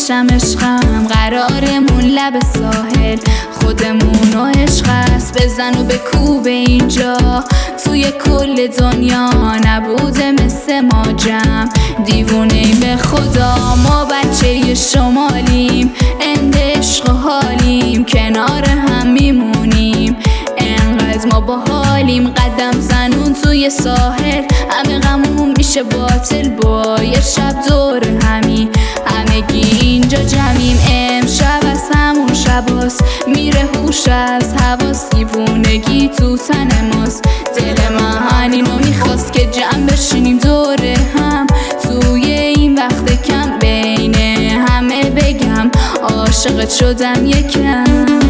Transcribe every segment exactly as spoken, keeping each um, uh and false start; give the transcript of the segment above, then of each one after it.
پیشم عشقم، قرارمون لب ساحل، خودمون و عشق است، بزن و بکوب اینجا. توی کل دنیا نبوده مثل ما جمع، دیوونه‌ایم به خدا، ما بچه شمالیم، اند عشق و حالیم، کنار هم میمونیم، انقدر ما با حالیم. قدم زنون توی ساحل، همه غممون میشه باطل با یه شب دور همی، همگی اینجا جمعیم. امشب از همون شباست، میره هوش از حواس، دیوونگی تو تن ماست. دل من اینو میخواست که جمع بشینیم دور هم، توی این وقت کم بین همه بگم عاشقت شدم یکم.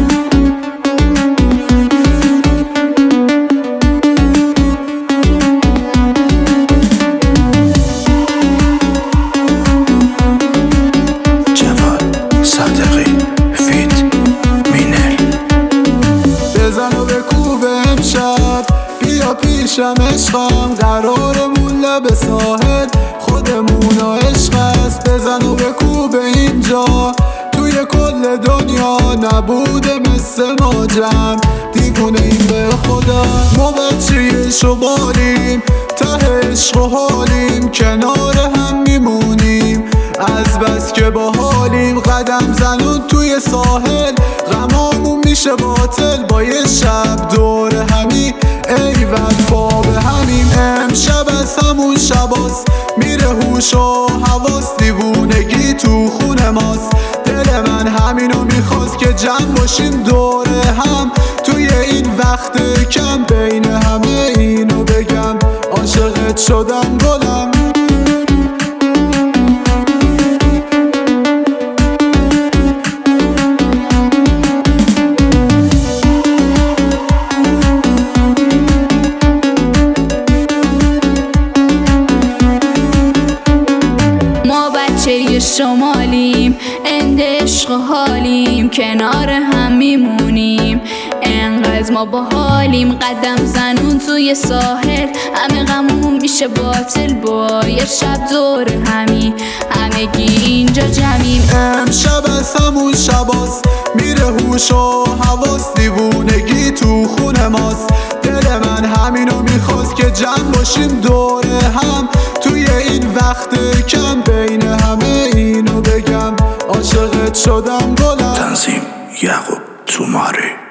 پیشم عشقم، قرارمون لب ساحل، خودمون و عشق است، بزن و بکوب اینجا. توی کل دنیا نبوده مثل ما جمع، دیوونه‌ایم به خدا، ما بچه شمالیم، ته عشق و حالیم، کنار هم میمونیم، از بس که با حالیم. قدم زنون توی ساحل، غمامون میشه باطل با یه شب دور همی، ای وفا به همین. امشب از همون شباست، میره هوش و حواس، دیوونگی تو خون ماست. دل من همینو میخواست که جمع باشیم دور هم، توی این وقت کم بین همه اینو بگم عاشقت شدم گلم. بچه شمالیم، اند عشق و حالیم، کنار هم میمونیم، انقدر ما با حالیم. قدم زنون توی ساحل، همه غممون میشه باطل با یه شب دور همی، همگی اینجا جمعیم. امشب از همون شباست، میره هوش و حواس، دیوونگی تو خون ماست. دل من همینو میخواست که جمع باشیم دور هم، توی این وقت کم بین همه اینو بگم عاشقت شدم گلم. تنظیم یعقوب توماری.